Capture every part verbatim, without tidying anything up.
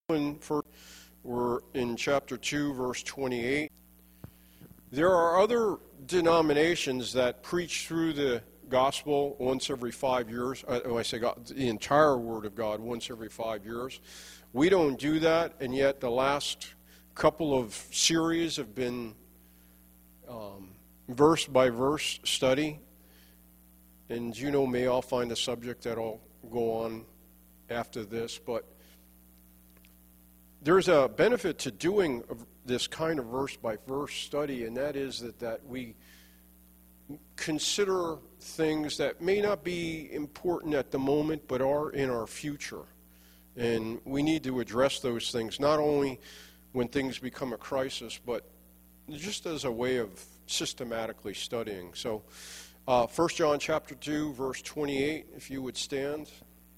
For we're in chapter two, verse twenty-eight. There are other denominations that preach through the gospel once every five years. Uh, when I say God, the entire Word of God once every five years. We don't do that, and yet the last couple of series have been um, verse by verse study. And you know me, I'll find a subject that I'll go on after this, but there's a benefit to doing this kind of verse-by-verse study, and that is that, that we consider things that may not be important at the moment, but are in our future. And we need to address those things, not only when things become a crisis, but just as a way of systematically studying. So, uh, First John chapter two, verse twenty-eight, if you would stand.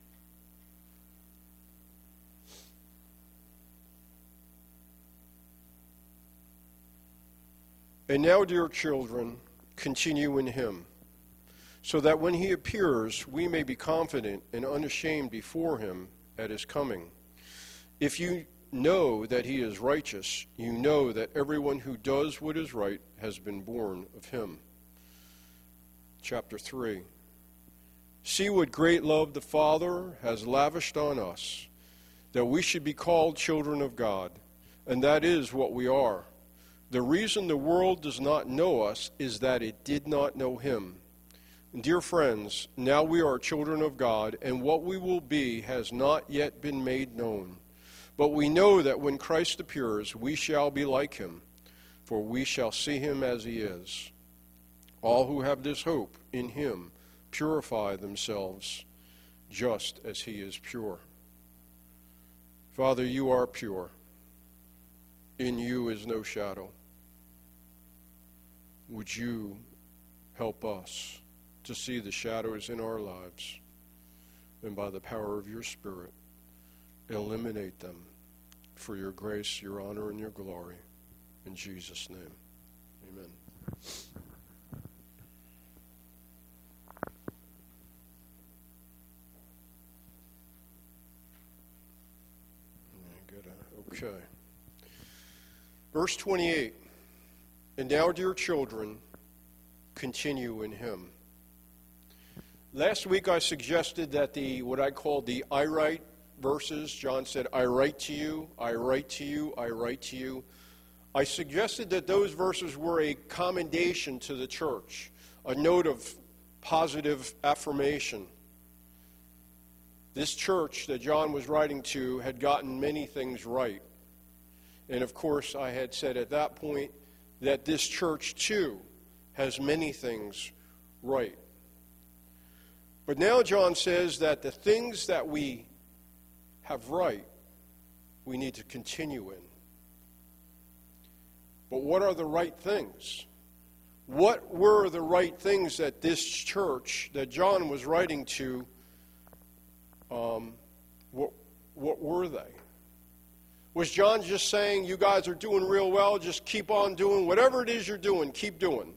And now, dear children, continue in him, so that when he appears, we may be confident and unashamed before him at his coming. If you know that he is righteous, you know that everyone who does what is right has been born of him. Chapter three. See what great love the Father has lavished on us, that we should be called children of God, and that is what we are. The reason the world does not know us is that it did not know him. Dear friends, now we are children of God, and what we will be has not yet been made known. But we know that when Christ appears, we shall be like him, for we shall see him as he is. All who have this hope in him purify themselves just as he is pure. Father, you are pure. In you is no shadow. Would you help us to see the shadows in our lives, and by the power of your Spirit, eliminate them for your grace, your honor, and your glory. In Jesus' name, amen. Okay. Verse twenty-eight. And now, dear children, continue in him. Last week I suggested that the what I called the I write verses, John said, I write to you, I write to you, I write to you. I suggested that those verses were a commendation to the church, a note of positive affirmation. This church that John was writing to had gotten many things right. And of course, I had said at that point that this church, too, has many things right. But now John says that the things that we have right, we need to continue in. But what are the right things? What were the right things that this church that John was writing to, um, what, what were they? Was John just saying, you guys are doing real well, just keep on doing whatever it is you're doing, keep doing?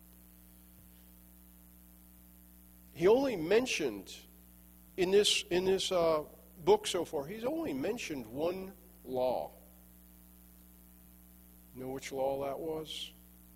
He only mentioned in this in this uh, book so far, he's only mentioned one law. You know which law that was?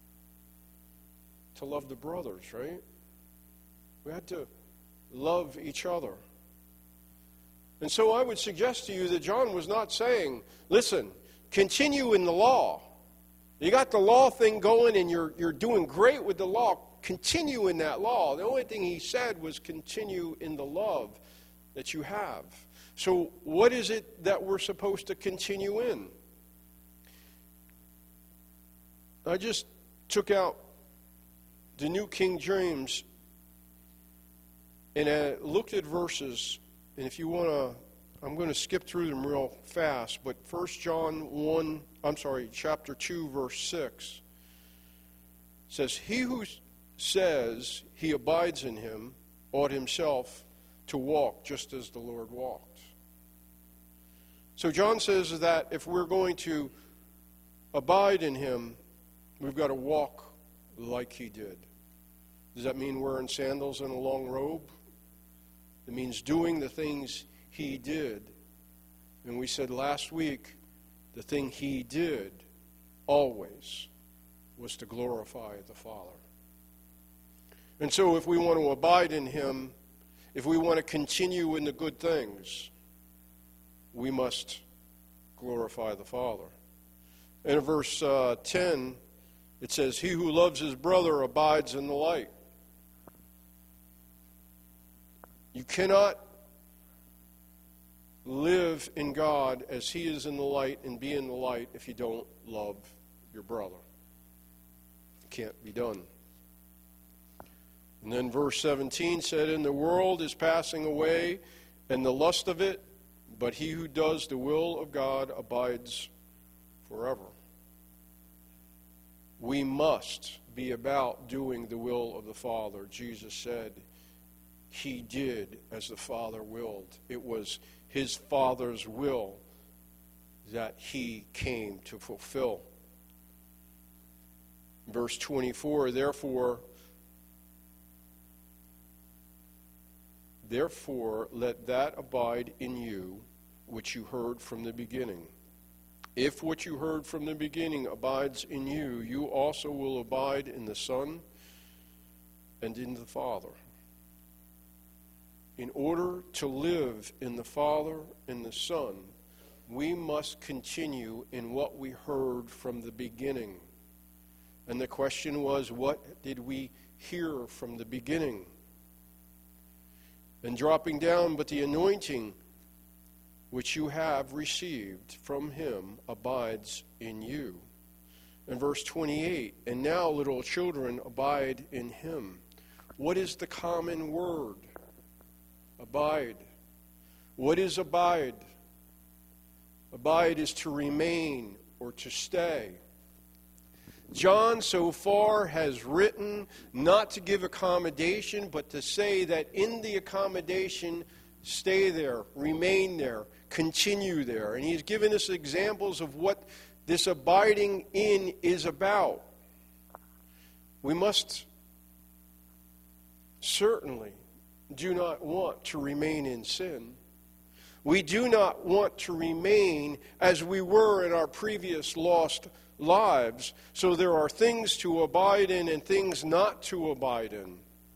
To love the brothers, right? We had to love each other. And so I would suggest to you that John was not saying, listen, continue in the law. You got the law thing going and you're you're doing great with the law. Continue in that law. The only thing he said was continue in the love that you have. So what is it that we're supposed to continue in? I just took out the New King James and I looked at verses. And if you want to, I'm going to skip through them real fast, but First John one, I'm sorry, chapter two, verse six says, he who says he abides in him ought himself to walk just as the Lord walked. So John says that if we're going to abide in him, we've got to walk like he did. Does that mean wearing sandals and a long robe? It means doing the things he did. And we said last week, the thing he did always was to glorify the Father. And so if we want to abide in him, if we want to continue in the good things, we must glorify the Father. And in verse uh, ten, it says, he who loves his brother abides in the light. You cannot live in God as he is in the light and be in the light if you don't love your brother. It can't be done. And then verse seventeen said, and the world is passing away and the lust of it, but he who does the will of God abides forever. We must be about doing the will of the Father. Jesus said he did as the Father willed. It was his Father's will that he came to fulfill. Verse twenty-four, therefore, therefore let that abide in you which you heard from the beginning. If what you heard from the beginning abides in you, you also will abide in the Son and in the Father. In order to live in the Father and the Son, we must continue in what we heard from the beginning. And the question was, what did we hear from the beginning? And dropping down, but the anointing which you have received from him abides in you. And verse twenty-eight, and now, little children, abide in him. What is the common word? Abide. What is abide? Abide is to remain or to stay. John so far has written not to give accommodation, but to say that in the accommodation, stay there, remain there, continue there. And he's given us examples of what this abiding in is about. We must certainly do not want to remain in sin. We do not want to remain as we were in our previous lost lives. So there are things to abide in and things not to abide in.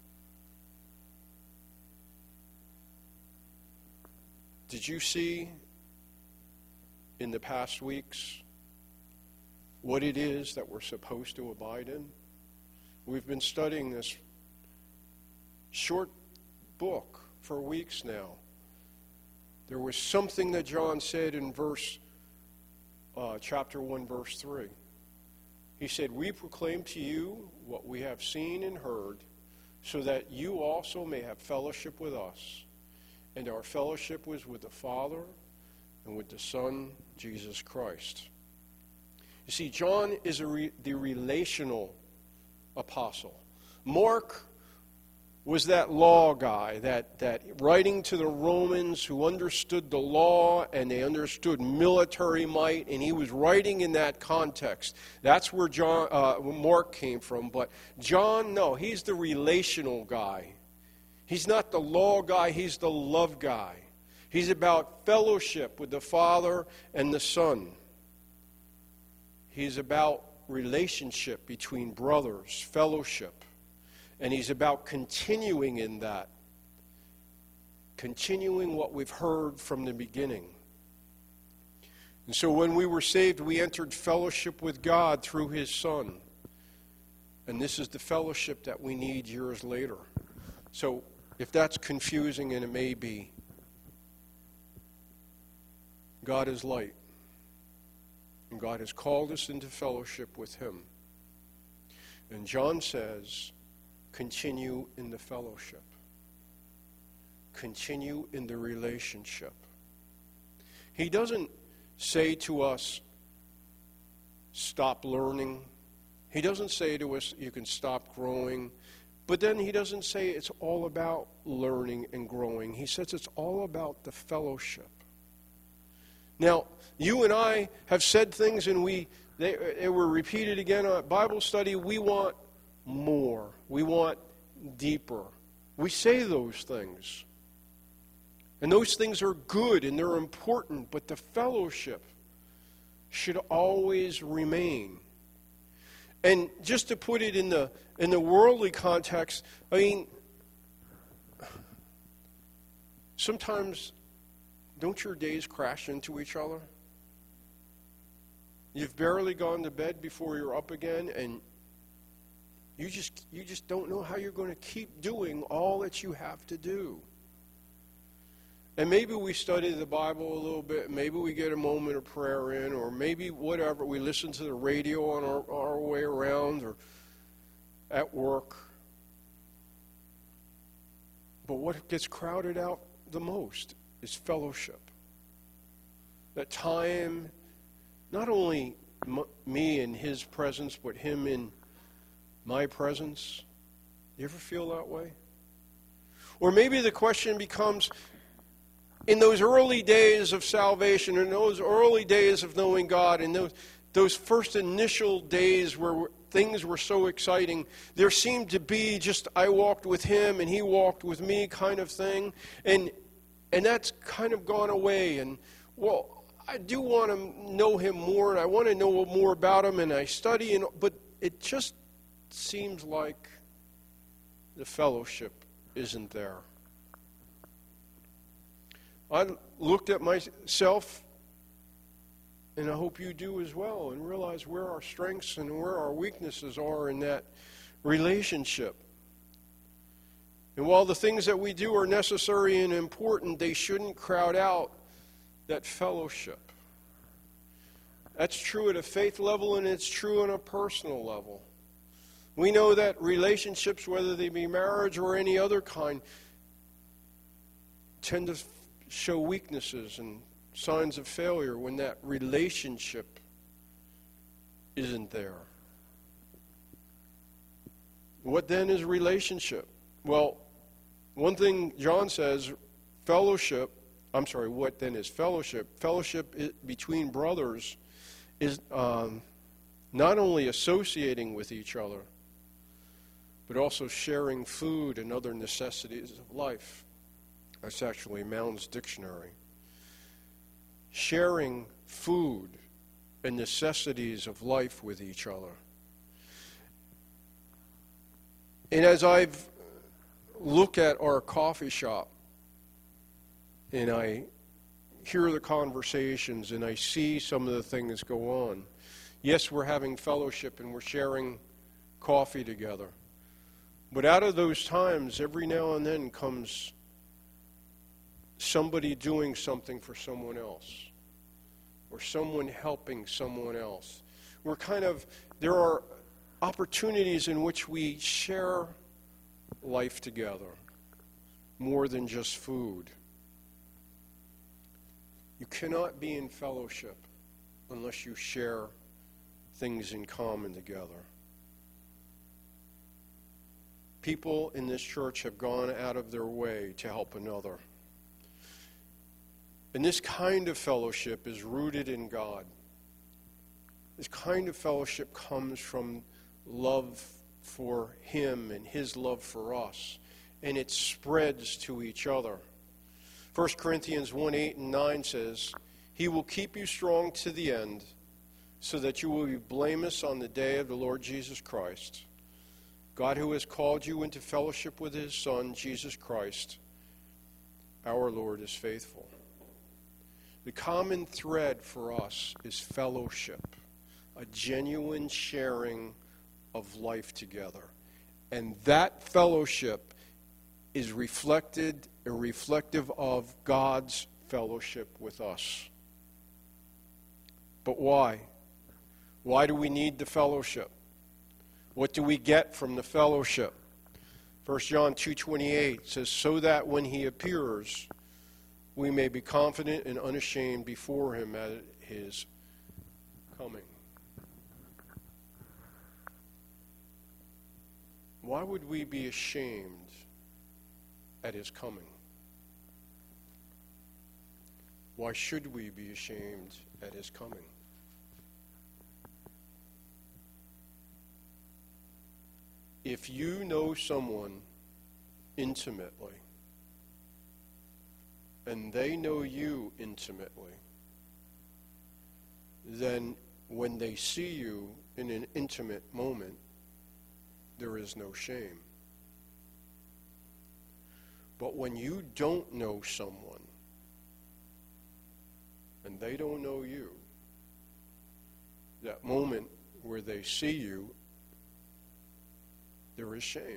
Did you see in the past weeks what it is that we're supposed to abide in? We've been studying this short book for weeks now. There was something that John said in verse, uh, chapter one, verse three. He said, we proclaim to you what we have seen and heard, so that you also may have fellowship with us. And our fellowship was with the Father and with the Son, Jesus Christ. You see, John is a re- the relational apostle. Mark was that law guy, that, that writing to the Romans who understood the law and they understood military might, and he was writing in that context. That's where John, uh, Mark came from. But John, no, he's the relational guy. He's not the law guy, he's the love guy. He's about fellowship with the Father and the Son. He's about relationship between brothers, fellowship. And he's about continuing in that. Continuing what we've heard from the beginning. And so when we were saved, we entered fellowship with God through his Son. And this is the fellowship that we need years later. So if that's confusing, and it may be, God is light. And God has called us into fellowship with him. And John says, continue in the fellowship. Continue in the relationship. He doesn't say to us, stop learning. He doesn't say to us, you can stop growing. But then he doesn't say it's all about learning and growing. He says it's all about the fellowship. Now, you and I have said things, and we they, they were repeated again at Bible study. We want more. We want deeper. We say those things. And those things are good and they're important, but the fellowship should always remain. And just to put it in the in the worldly context, I mean, sometimes don't your days crash into each other? You've barely gone to bed before you're up again, and you just you just don't know how you're going to keep doing all that you have to do. And maybe we study the Bible a little bit, maybe we get a moment of prayer in, or maybe whatever, we listen to the radio on our, our way around or at work. But what gets crowded out the most is fellowship. That time, not only m- me in his presence, but him in my presence. You ever feel that way? Or maybe the question becomes, in those early days of salvation, in those early days of knowing God, in those, those first initial days where things were so exciting, there seemed to be just, I walked with him and he walked with me kind of thing. And and that's kind of gone away. And, well, I do want to know him more, and I want to know more about him, and I study, and but it just seems like the fellowship isn't there. I looked at myself, and I hope you do as well, and realize where our strengths and where our weaknesses are in that relationship. And while the things that we do are necessary and important, they shouldn't crowd out that fellowship. That's true at a faith level, and it's true on a personal level. We know that relationships, whether they be marriage or any other kind, tend to show weaknesses and signs of failure when that relationship isn't there. What then is relationship? Well, one thing John says, fellowship, I'm sorry, what then is fellowship? Fellowship between brothers is um, not only associating with each other, but also sharing food and other necessities of life. That's actually Mound's dictionary. Sharing food and necessities of life with each other. And as I've looked at our coffee shop, and I hear the conversations, and I see some of the things go on. Yes, we're having fellowship, and we're sharing coffee together. But out of those times, every now and then comes somebody doing something for someone else, or someone helping someone else. We're kind of, there are opportunities in which we share life together, more than just food. You cannot be in fellowship unless you share things in common together. People in this church have gone out of their way to help another. And this kind of fellowship is rooted in God. This kind of fellowship comes from love for Him and His love for us. And it spreads to each other. First Corinthians one, eight and nine says, He will keep you strong to the end, so that you will be blameless on the day of the Lord Jesus Christ. God, who has called you into fellowship with His Son, Jesus Christ, our Lord, is faithful. The common thread for us is fellowship, a genuine sharing of life together. And that fellowship is reflected and reflective of God's fellowship with us. But why? Why do we need the fellowship? What do we get from the fellowship? First John two twenty-eight says, so that when He appears, we may be confident and unashamed before Him at His coming. Why would we be ashamed at His coming? Why should we be ashamed at His coming? If you know someone intimately, and they know you intimately, then when they see you in an intimate moment, there is no shame. But when you don't know someone, and they don't know you, that moment where they see you, there is shame.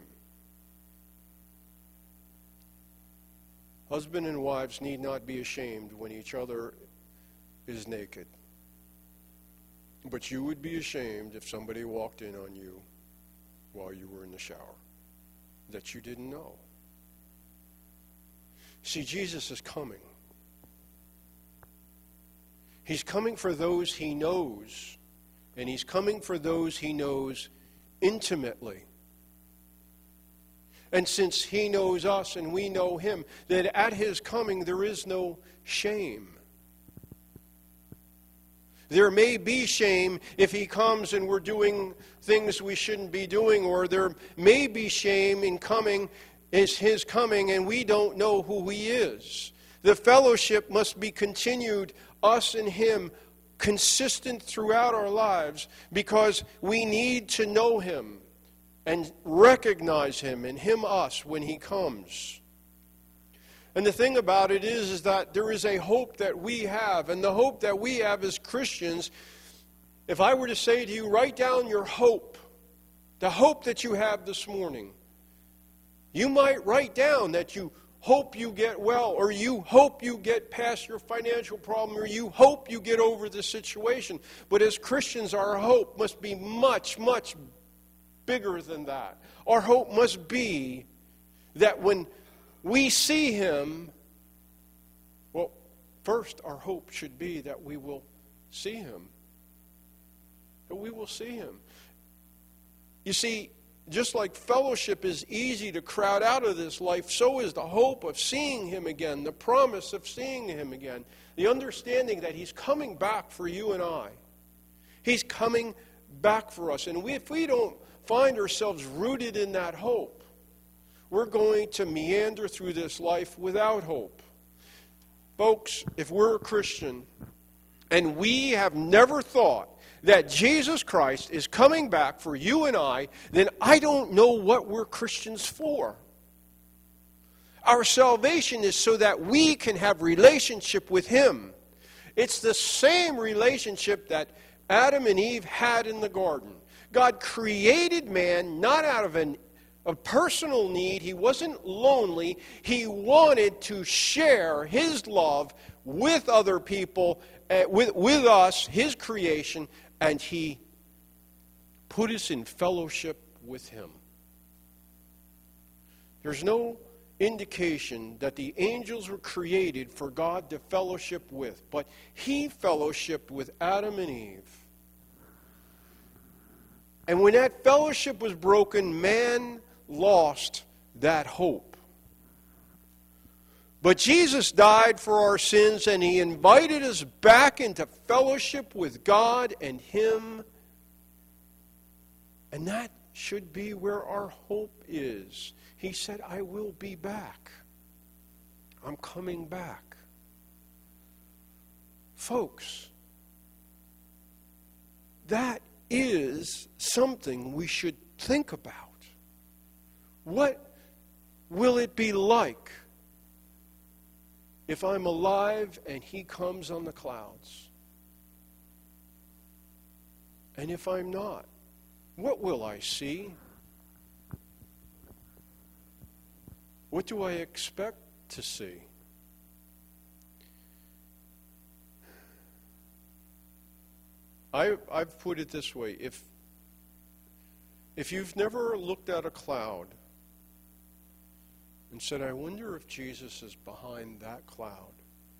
Husband and wives need not be ashamed when each other is naked. But you would be ashamed if somebody walked in on you while you were in the shower that you didn't know. See, Jesus is coming. He's coming for those he knows, and he's coming for those he knows intimately. And since he knows us and we know him, that at his coming there is no shame. There may be shame if he comes and we're doing things we shouldn't be doing, or there may be shame in coming, is his coming, and we don't know who he is. The fellowship must be continued, us and him, consistent throughout our lives, because we need to know him and recognize him and him us when he comes. And the thing about it is, is that there is a hope that we have, and the hope that we have as Christians, if I were to say to you, write down your hope, the hope that you have this morning, you might write down that you hope you get well, or you hope you get past your financial problem, or you hope you get over the situation. But as Christians, our hope must be much, much bigger than that. Our hope must be that when we see him, well, first our hope should be that we will see him. That we will see him. You see, just like fellowship is easy to crowd out of this life, so is the hope of seeing him again, the promise of seeing him again, the understanding that he's coming back for you and I. He's coming back for us. And we, if we don't find ourselves rooted in that hope, we're going to meander through this life without hope. Folks, if we're a Christian and we have never thought that Jesus Christ is coming back for you and I, then I don't know what we're Christians for. Our salvation is so that we can have relationship with him. It's the same relationship that Adam and Eve had in the garden. God created man not out of an, a personal need. He wasn't lonely. He wanted to share his love with other people, uh, with, with us, his creation, and he put us in fellowship with him. There's no indication that the angels were created for God to fellowship with, but he fellowshiped with Adam and Eve. And when that fellowship was broken, man lost that hope. But Jesus died for our sins, and he invited us back into fellowship with God and him. And that should be where our hope is. He said, I will be back. I'm coming back. Folks, that is something we should think about. What will it be like if I'm alive and he comes on the clouds? And if I'm not, what will I see? What do I expect to see? I, I've put it this way. If, if you've never looked at a cloud and said, I wonder if Jesus is behind that cloud,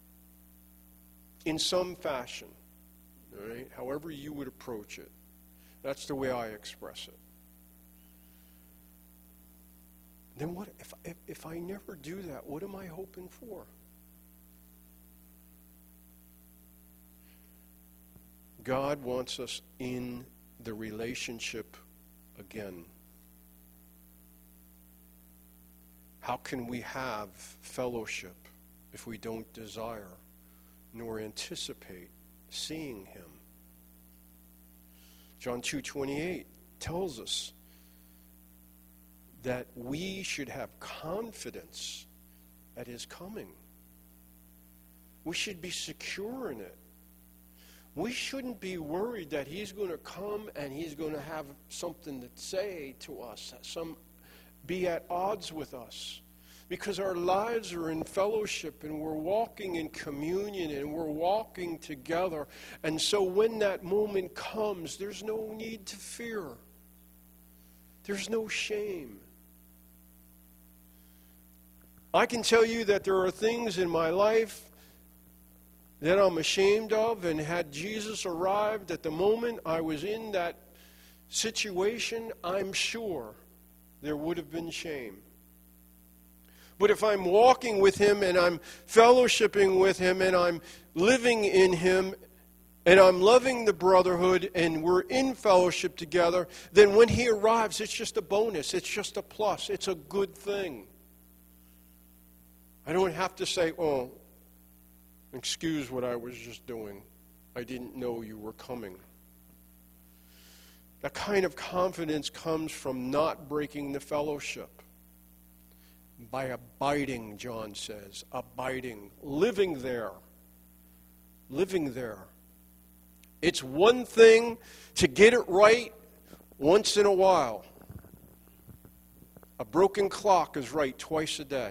in some fashion, all right, however you would approach it, that's the way I express it. Then what if, if if I never do that, what am I hoping for? God wants us in the relationship again. How can we have fellowship if we don't desire nor anticipate seeing him. John two twenty-eight tells us that we should have confidence at his coming. We should be secure in it. We shouldn't be worried that he's going to come and he's going to have something to say to us, some be at odds with us. Because our lives are in fellowship and we're walking in communion and we're walking together. And so when that moment comes, there's no need to fear. There's no shame. I can tell you that there are things in my life that I'm ashamed of, and had Jesus arrived at the moment I was in that situation, I'm sure there would have been shame. But if I'm walking with him and I'm fellowshipping with him and I'm living in him and I'm loving the brotherhood and we're in fellowship together, then when he arrives, it's just a bonus. It's just a plus. It's a good thing. I don't have to say, oh, excuse what I was just doing. I didn't know you were coming. That kind of confidence comes from not breaking the fellowship. By abiding, John says, abiding, living there, living there. It's one thing to get it right once in a while. A broken clock is right twice a day.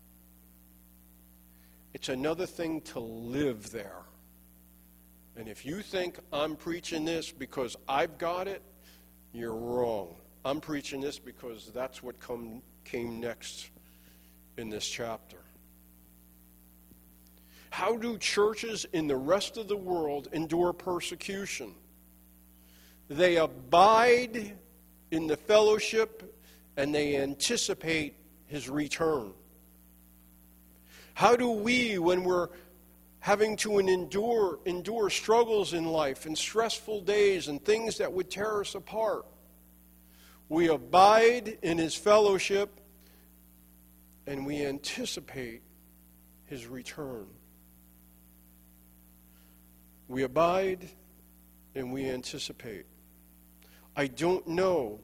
It's another thing to live there. And if you think I'm preaching this because I've got it, you're wrong. I'm preaching this because that's what come, came next in this chapter. How do churches in the rest of the world endure persecution? They abide in the fellowship and they anticipate his return. How do we, when we're having to endure, endure struggles in life and stressful days and things that would tear us apart, we abide in his fellowship and we anticipate his return. We abide and we anticipate. I don't know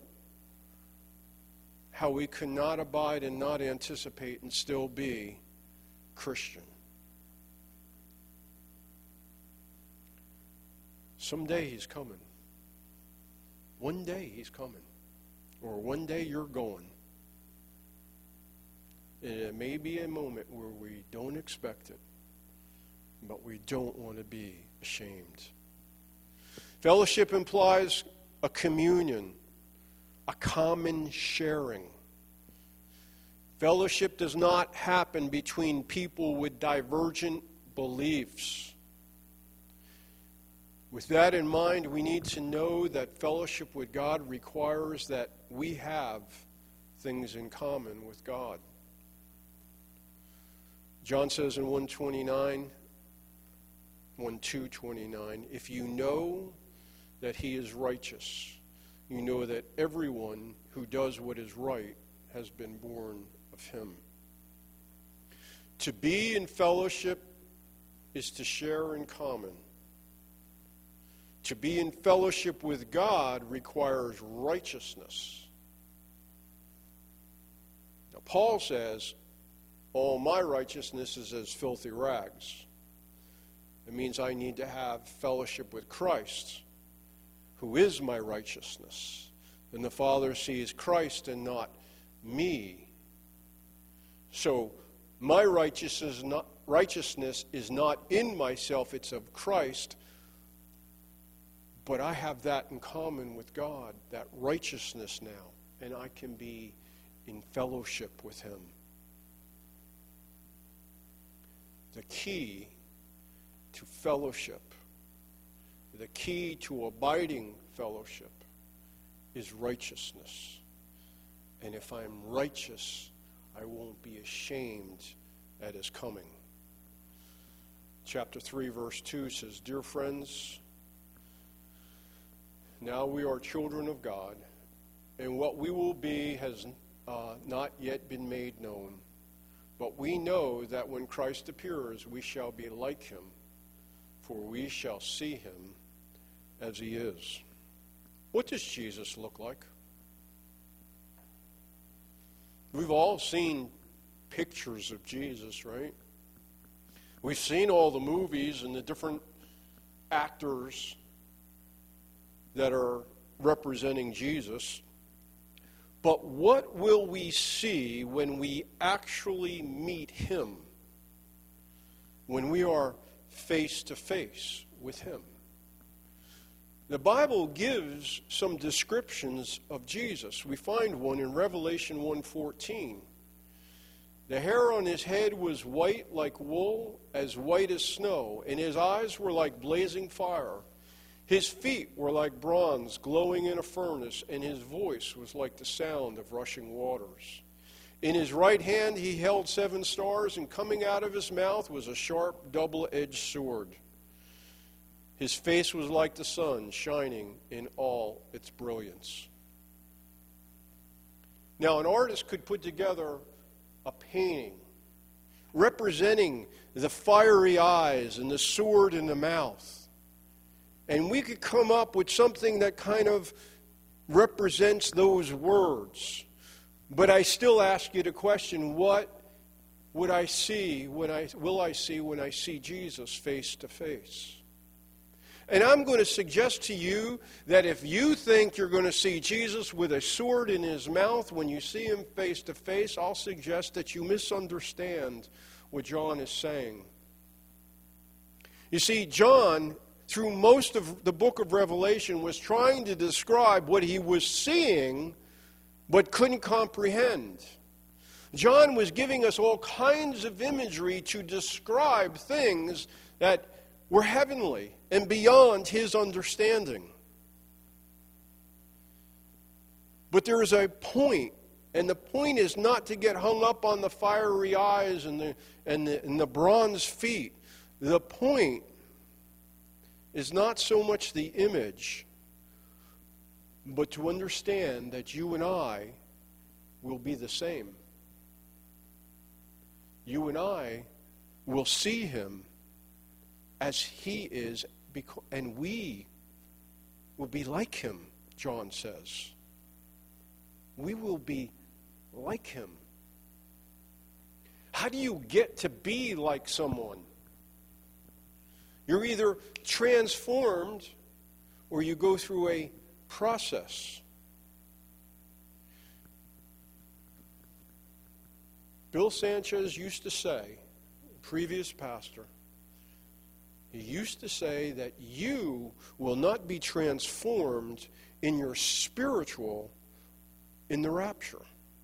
how we could not abide and not anticipate and still be Christian. Someday he's coming. One day he's coming. Or one day you're going. And it may be a moment where we don't expect it, but we don't want to be ashamed. Fellowship implies a communion, a common sharing. Fellowship does not happen between people with divergent beliefs. With that in mind, we need to know that fellowship with God requires that we have things in common with God. John says in one twenty-nine, one two twenty-nine, if you know that he is righteous, you know that everyone who does what is right has been born of him. To be in fellowship is to share in common. To be in fellowship with God requires righteousness. Now, Paul says, all my righteousness is as filthy rags. It means I need to have fellowship with Christ, who is my righteousness. And the Father sees Christ and not me. So my righteousness is not, righteousness is not in myself, it's of Christ. But I have that in common with God, that righteousness now, and I can be in fellowship with him. The key to fellowship, the key to abiding fellowship is righteousness. And if I'm righteous, I won't be ashamed at his coming. Chapter three, verse two says, Dear friends, now we are children of God, and what we will be has uh, not yet been made known. But we know that when Christ appears, we shall be like him, for we shall see him as he is. What does Jesus look like? We've all seen pictures of Jesus, right? We've seen all the movies and the different actors that are representing Jesus. But what will we see when we actually meet him? When we are face to face with him? The Bible gives some descriptions of Jesus. We find one in Revelation one fourteen. The hair on his head was white like wool, as white as snow, and his eyes were like blazing fire. His feet were like bronze glowing in a furnace, and his voice was like the sound of rushing waters. In his right hand he held seven stars, and coming out of his mouth was a sharp, double-edged sword. His face was like the sun, shining in all its brilliance. Now, an artist could put together a painting representing the fiery eyes and the sword in the mouth. And we could come up with something that kind of represents those words. But I still ask you the question, what would I see when I will I see when I see Jesus face to face? And I'm going to suggest to you that if you think you're going to see Jesus with a sword in his mouth when you see him face to face, I'll suggest that you misunderstand what John is saying. You see, John, through most of the book of Revelation, was trying to describe what he was seeing but couldn't comprehend. John was giving us all kinds of imagery to describe things that were heavenly and beyond his understanding. But there is a point, and the point is not to get hung up on the fiery eyes and the, and the, and the bronze feet. The point is not so much the image, but to understand that you and I will be the same. You and I will see him as he is, and we will be like him, John says. We will be like him. How do you get to be like someone? You're either transformed or you go through a process. Bill Sanchez used to say, previous pastor, he used to say that you will not be transformed in your spiritual in the rapture.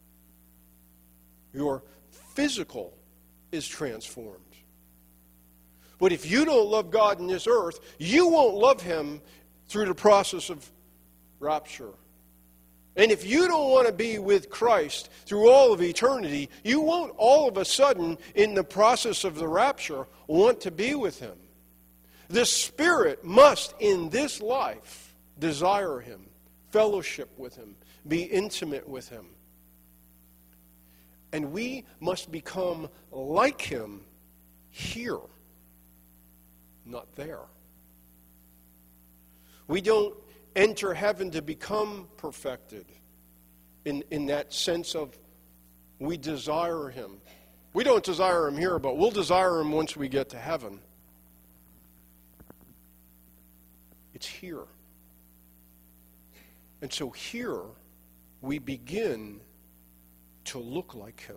Your physical is transformed. But if you don't love God in this earth, you won't love him through the process of rapture. And if you don't want to be with Christ through all of eternity, you won't all of a sudden, in the process of the rapture, want to be with him. The Spirit must, in this life, desire him, fellowship with him, be intimate with him. And we must become like him here, not there. We don't enter heaven to become perfected in, in that sense of we desire him. We don't desire him here, but we'll desire him once we get to heaven. It's here. And so here we begin to look like him.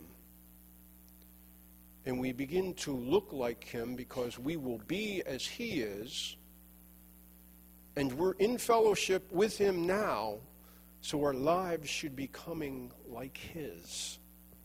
And we begin to look like him because we will be as he is. And we're in fellowship with him now, so our lives should be coming like his.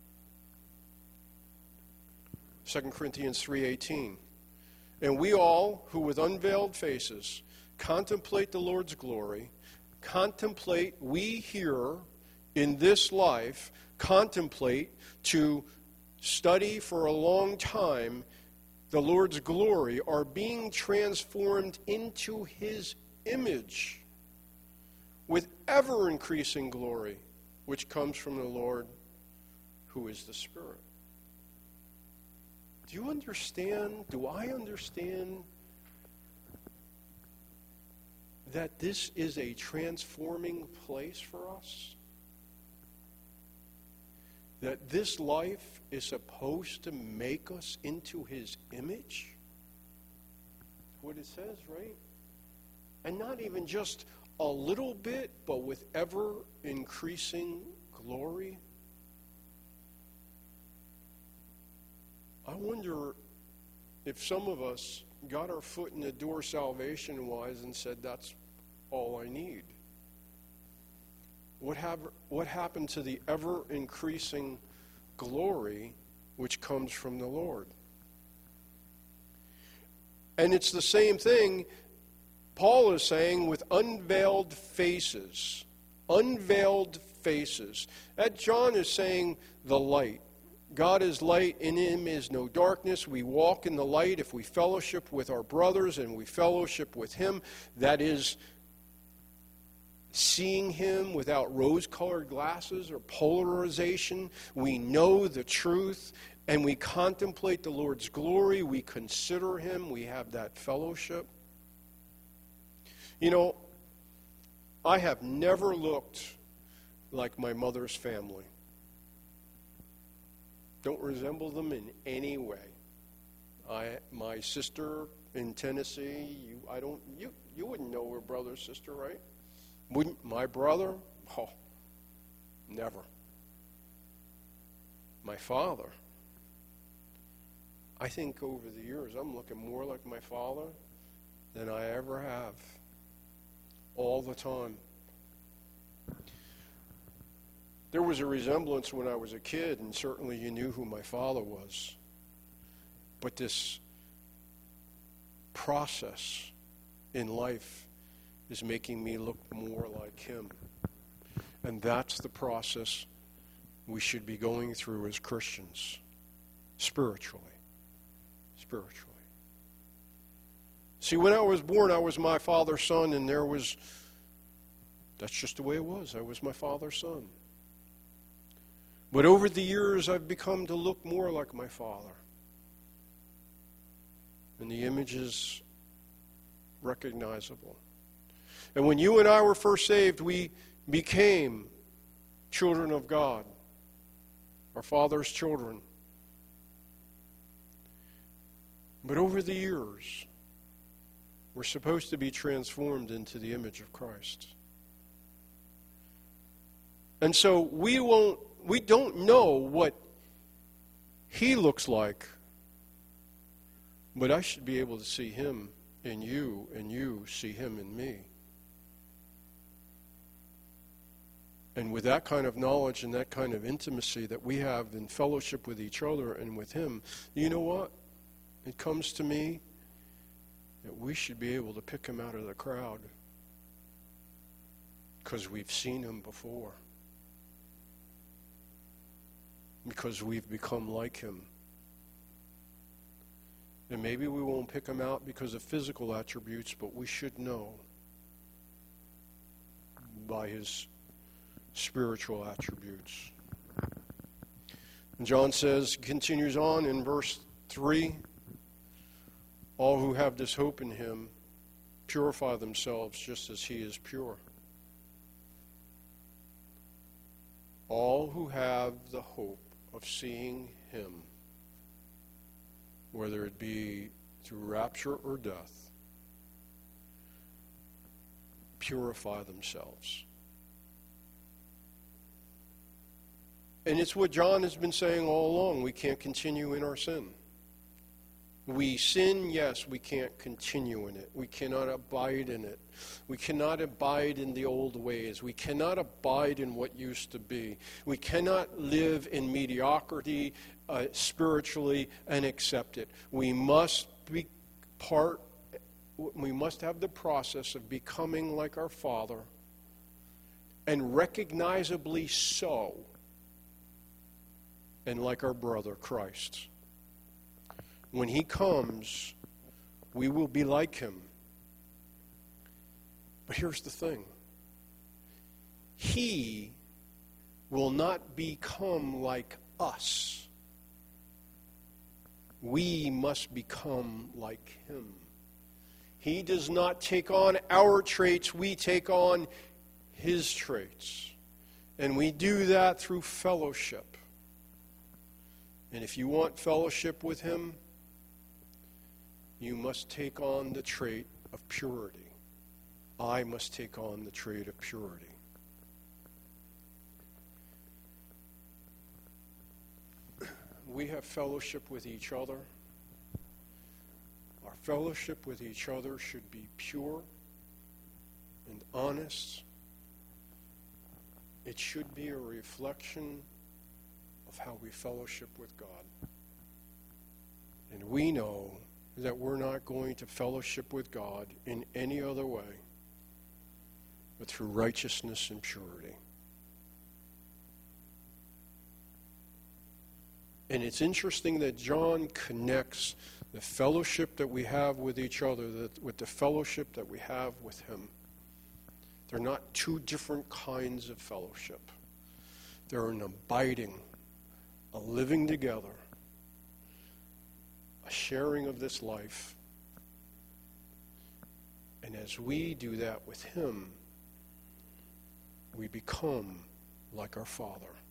Second Corinthians three eighteen. And we all, who with unveiled faces contemplate the Lord's glory, contemplate, we here in this life, contemplate to study for a long time the Lord's glory, are being transformed into his image with ever-increasing glory, which comes from the Lord, who is the Spirit. Do you understand? Do I understand that this is a transforming place for us? That this life is supposed to make us into His image? That's what it says, right? And not even just a little bit, but with ever increasing glory. I wonder if some of us got our foot in the door salvation-wise and said, that's all I need. What, have, what happened to the ever-increasing glory which comes from the Lord? And it's the same thing Paul is saying with unveiled faces. Unveiled faces. That John is saying the light. God is light, in Him is no darkness. We walk in the light if we fellowship with our brothers and we fellowship with Him. That is seeing Him without rose-colored glasses or polarization. We know the truth and we contemplate the Lord's glory. We consider Him. We have that fellowship. You know, I have never looked like my mother's family. Don't resemble them in any way. I, my sister in Tennessee, you, I don't, you, you wouldn't know her brother or sister, right? Wouldn't my brother? Oh, never. My father. I think over the years I'm looking more like my father than I ever have. All the time. There was a resemblance when I was a kid, and certainly you knew who my father was. But this process in life is making me look more like him. And that's the process we should be going through as Christians, spiritually. Spiritually. See, when I was born, I was my father's son, and there was, that's just the way it was. I was my father's son. But over the years, I've become to look more like my father. And the image is recognizable. And when you and I were first saved, we became children of God, our Father's children. But over the years, we're supposed to be transformed into the image of Christ. And so we won't, we don't know what He looks like, but I should be able to see Him in you, and you see Him in me. And with that kind of knowledge and that kind of intimacy that we have in fellowship with each other and with Him, you know what? It comes to me that we should be able to pick Him out of the crowd because we've seen Him before. Because we've become like Him. And maybe we won't pick Him out because of physical attributes, but we should know by His spiritual attributes. And John says, continues on in verse three, all who have this hope in Him purify themselves just as He is pure. All who have the hope of seeing Him, whether it be through rapture or death, purify themselves. And it's what John has been saying all along. We can't continue in our sin. We sin, yes, we can't continue in it. We cannot abide in it. We cannot abide in the old ways. We cannot abide in what used to be. We cannot live in mediocrity uh, spiritually and accept it. We must be part, we must have the process of becoming like our Father, and recognizably so, and like our brother Christ. When He comes, we will be like Him. But here's the thing. He will not become like us we must become like him. He does not take on our traits, we take on his traits. And we do that through fellowship. And if you want fellowship with him, you must take on the trait of purity. I must take on the trait of purity. We have fellowship with each other. Our fellowship with each other should be pure and honest. It should be a reflection of how we fellowship with God. And we know that we're not going to fellowship with God in any other way but through righteousness and purity. And it's interesting that John connects the fellowship that we have with each other that, with the fellowship that we have with him. They're not two different kinds of fellowship. They're an abiding, a living together, a sharing of this life. And as we do that with him, we become like our Father.